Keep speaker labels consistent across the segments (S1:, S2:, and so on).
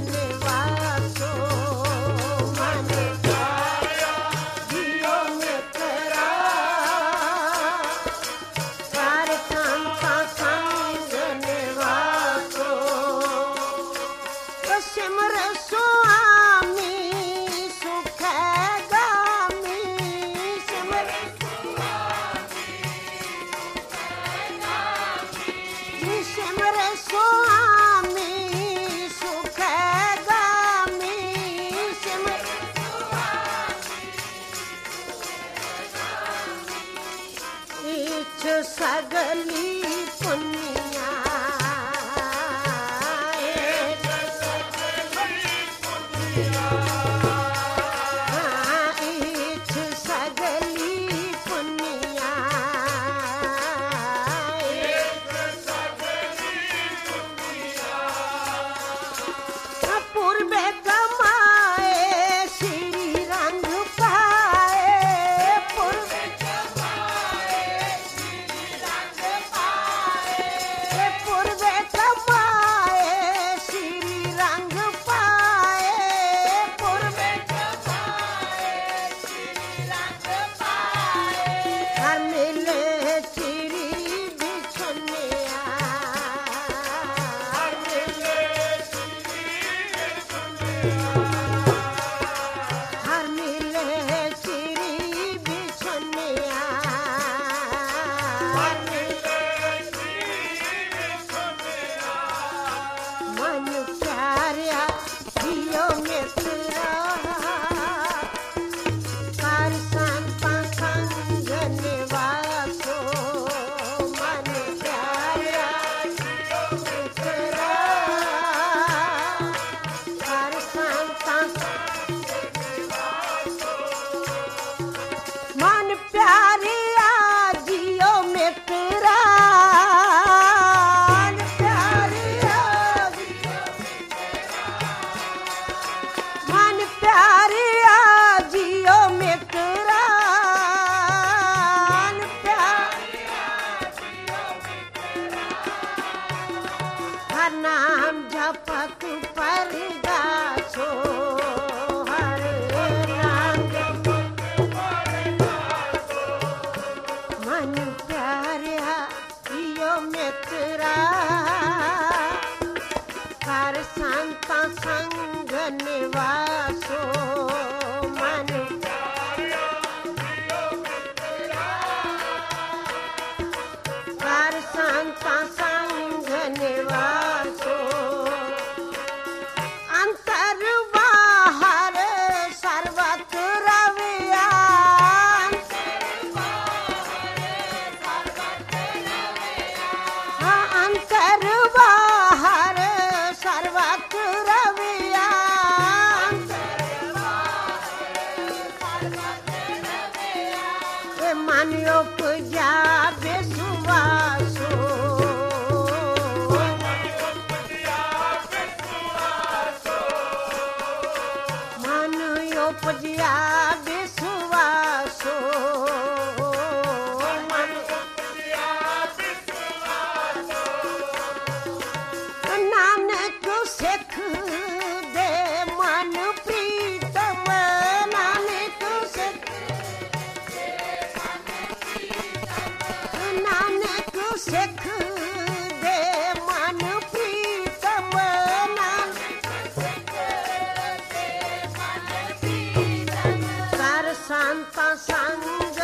S1: सगली पुनिया सगली पुनिया पूर्वे कमाए श्री रंग पाए पूर्वे पूर्वे कमाए श्री रंग पाए पूर्वे कमाए श्री रंग पाए हर मिले श्री बिछुनिया हर मिले हर मिले श्री बिछुनिया मन प्यारा जियो मित्रा कर संता संग निवासो मन प्यारा जियो मित्रा कर संता मन प्यारिया जियो मित्रा मन प्यारिया जियो मित्रा हर नाम जपत पर गाछो हर नाम मन प्यारिया जियो मित्रा कर संता संग निवासो मन कर संता संग निवासो अंतर बाहर सर्वत्र रविया हाँ अंतर बाहर सर्वत्र रविया मन उपजा विश्वासो मन उपजा विश्वासो मन नानक सिख दे मन प्रीतम नानक सिख नानक सिख दे मन प्रीतम कर संता संग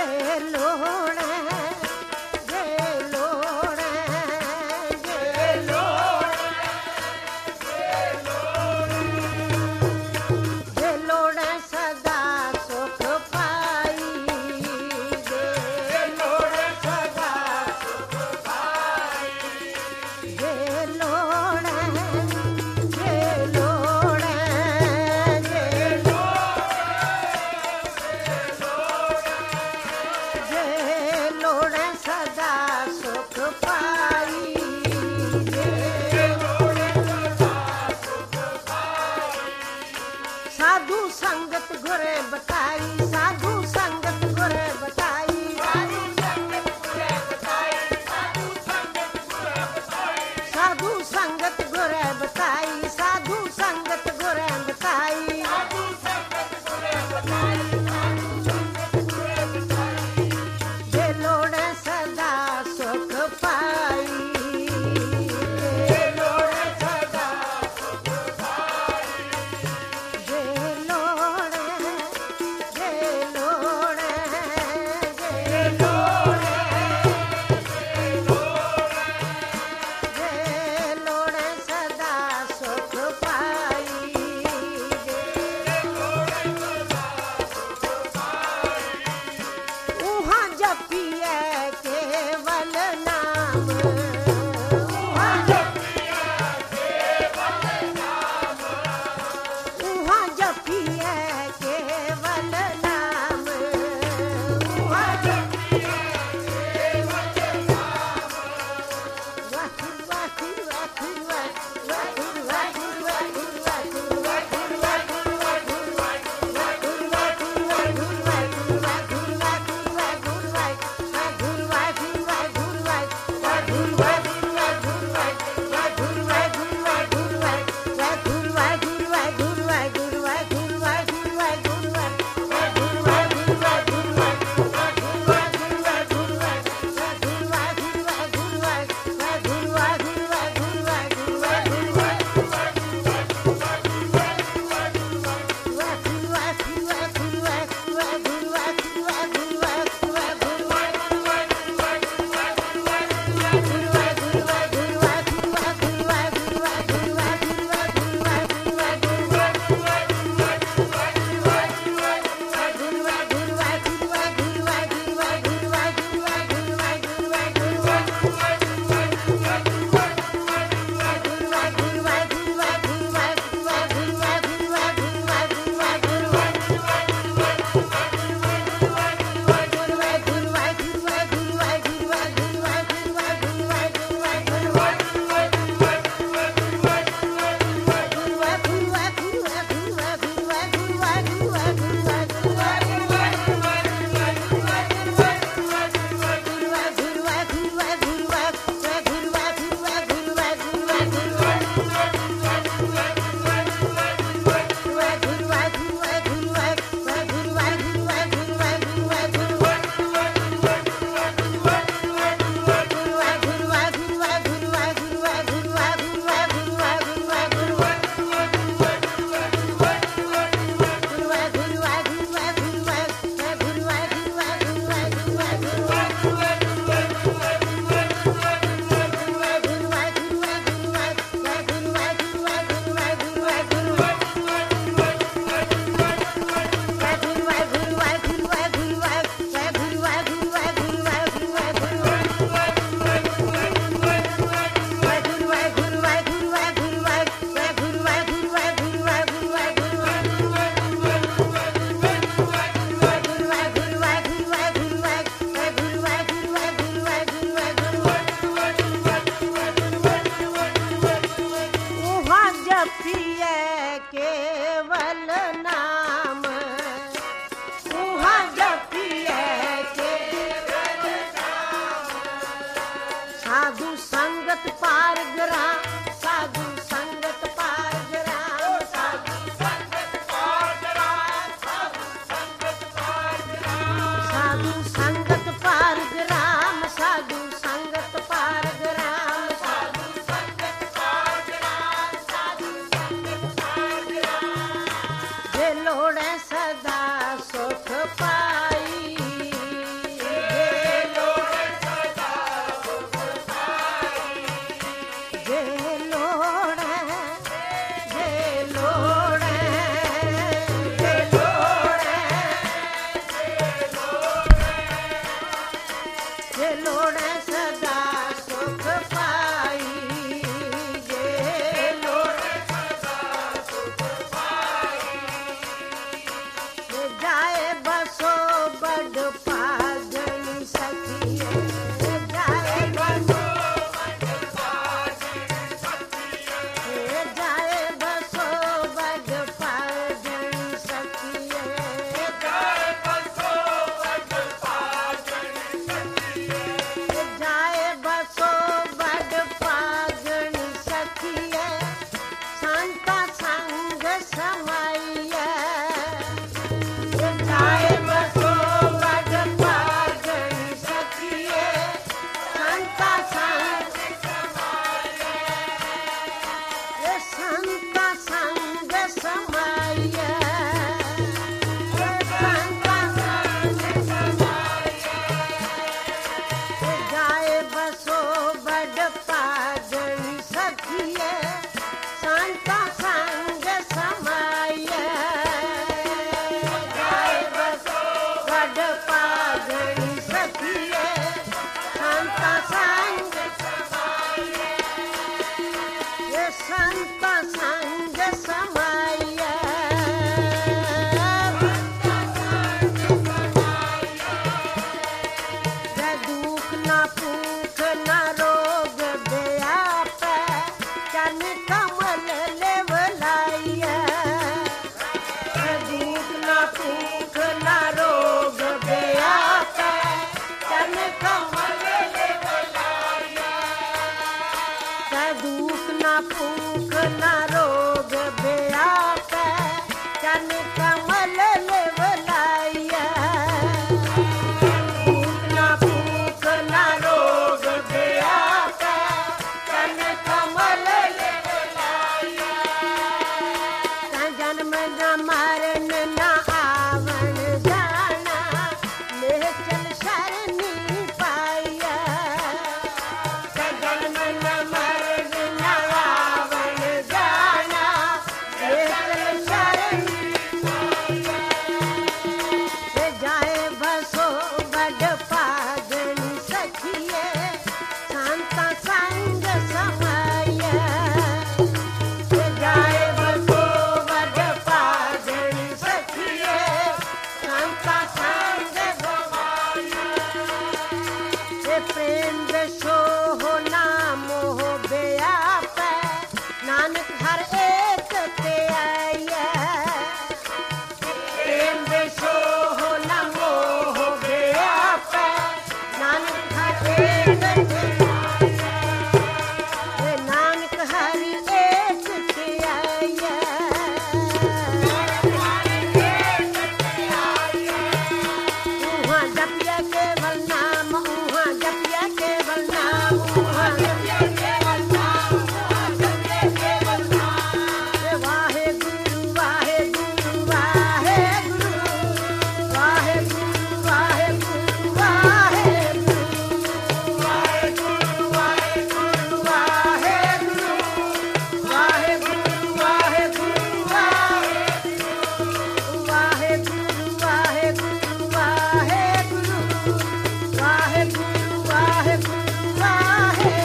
S1: ਲੋੜੈ ਸਦਾ ਸੁਖ ਪਾਈ ना भूख ना रोग व्यापै चन कमल लेवलाइया दुख ना भूख ना रोग व्यापै चन कमल लेवलाइया दुख ना भूख ना रोग व्यापै चन कमल लेवलाइया जन्म न मरण न आवन जाना निश्चल शरणी पाइया जन्म न मरण न आवन जाना निश्चल शरणी पाइया जाए बसो बड़ पागनी सखिए शांता संग समाया जाए बसो बड़ पागनी सखिए शांता संग समाया प्रेम विशो हो नाम हो व्यापै नानक हर एक ते आया प्रेम विशो हो नमो हो व्यापै नानक हर एक ते आया नानक हरि एक ते आया उहाँ जपिया केवल नाम उहाँ जपिया केवल नाम उहाँ जपिया केवल नाम उहाँ जपिया केवल नाम वाहे गुरु वाहे गुरु वाहे गुरु वाहे गुरु वाहे गुरु वाहे गुरु वाहे गुरु वाहे गुरु वाहे गुरु वाहे गुरु वाहे गुरु वाहे गुरु वाहे गुरु वाहे गुरु वाहे गुरु वाहे गुरु वाहे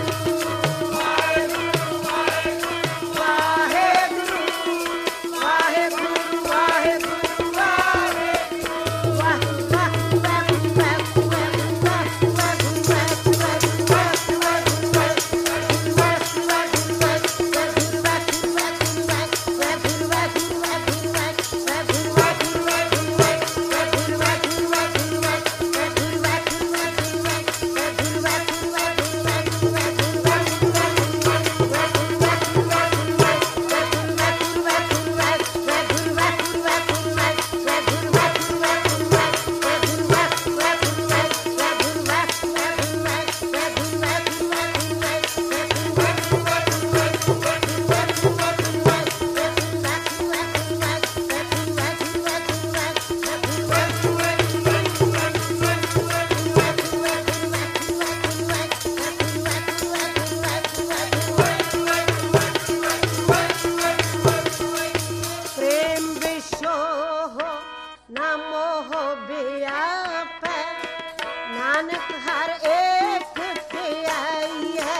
S1: प्रेम विशो हो नमो हो व्यापै नानक हर एक ते आइया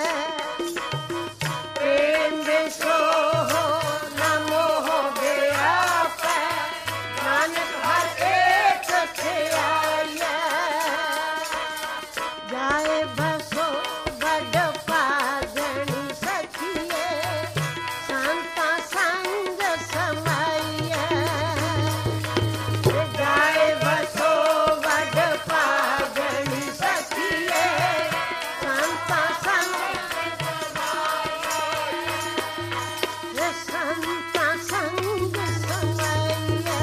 S1: प्रेम विशो हो नमो हो व्यापै नानक हर एक ते आइया जाए बसो बड़ पागनी सखिए शांता संग समाइया जाए बसो बड़ पागनी सखिए शांता संग शांता संग समाइया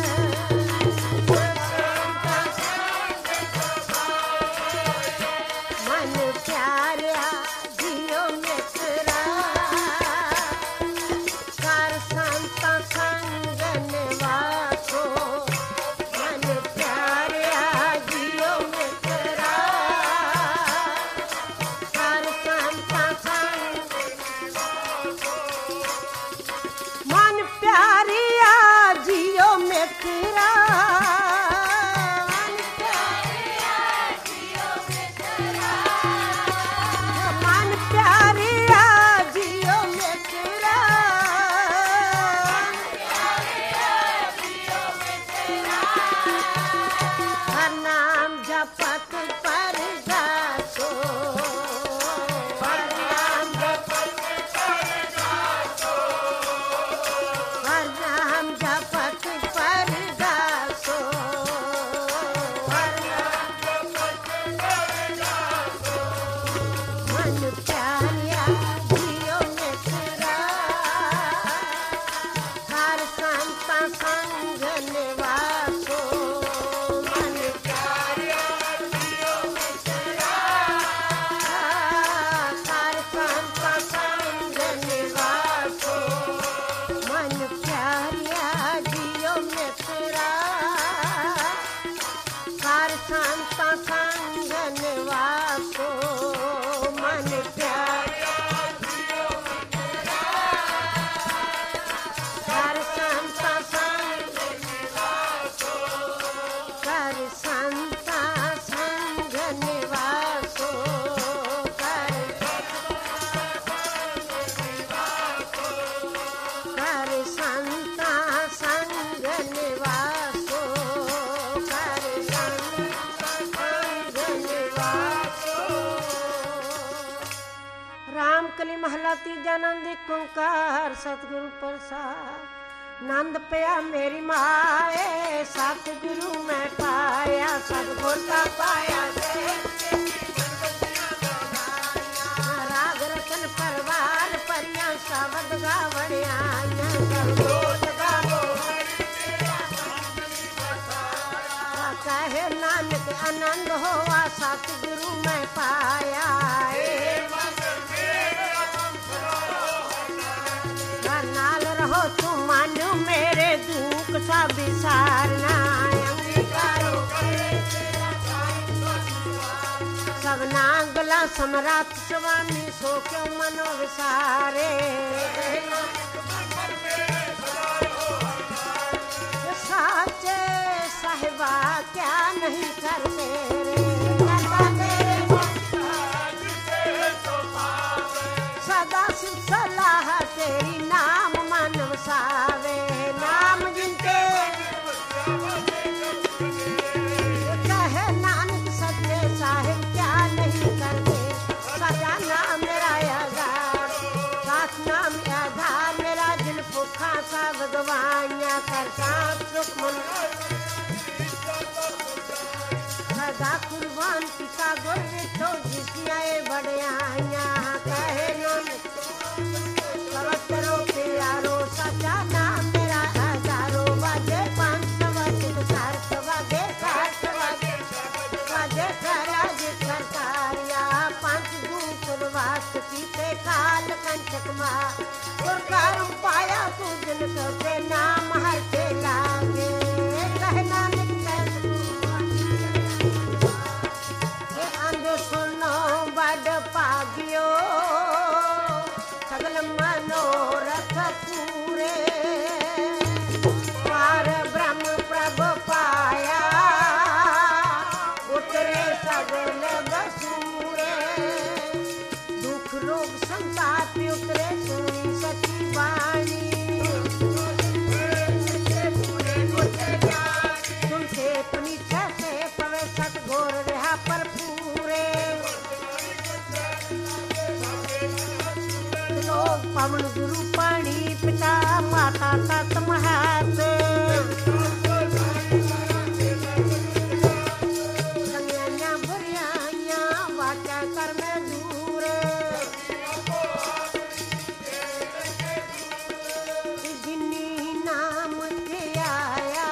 S1: मन प्यारा जियो मित्रा कर संता संग निवासो मन प्यारा जियो मित्रा कर संता संग मन प्यारिया जियो मित्रा मन प्यारिया जियो मित्रा हर नाम जपत पर संता संग निवासो मन प्यारा कर संता संग निवासो कर संता संग निवासो कर संता संग निवासो कर रामकली महला तीजा नंद एक ओंकार सतगुरु प्रसाद नंद पिया मेरी माए सतगुरु मैं पाया सतगुर का पाया राग रतन परवार परिया शबद गावड़िया कहे नानक आनंद होवा सतगुरु मैं पाया नाल रहो तुम मानो मेरे दुख सा विसारना सबना गला सम्राट स्वामी सो क्यों मनो विसारे साचे साहिबा क्या नहीं करते सदा शिव सलाह तेरी नाम मन वसावे नाम जिनते कहे नानक सच्चे साहिब क्या नहीं करते सदा नाम मेरा आधार साथ नाम आधार मेरा दिल भूखा सा भगवानिया करता सुख मन सदा कुर्बान पिता गुर तो जिसने बड़े आया कहे नानक करो प्यारो सचा नाम मेरा हजारों बाजे 500 वागे वाजे राज सरकारिया 5 दूसर वास पीते काल कंचक मा और कर्म पाया तू दिन के नाम हर के लागे कहना सुनो बड़ पागियो सगल मनोरथ पूरे पार ब्रह्म प्रभ पाया उतरे सगल बसूरे दुख रोग संताप उतरे सुनी सची वाणी सुनते पुनीत से पवे सतगोर रहा पर पवन गुरु पानी पिता माता तत महत संज्ञा बुरियाइया वाचा कर्म दूर जिन्नी नाम के आया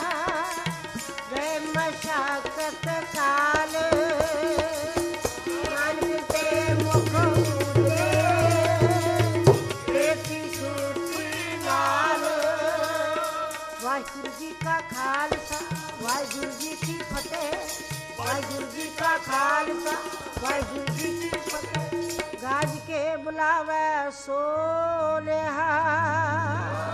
S1: गए मशाकत काल वाहिगुरु जी का खालसा वाहिगुरु जी की फतेह वाहिगुरु जी का खालसा वाहिगुरु जी की फतेह गाज के बुलावे सोनेहा।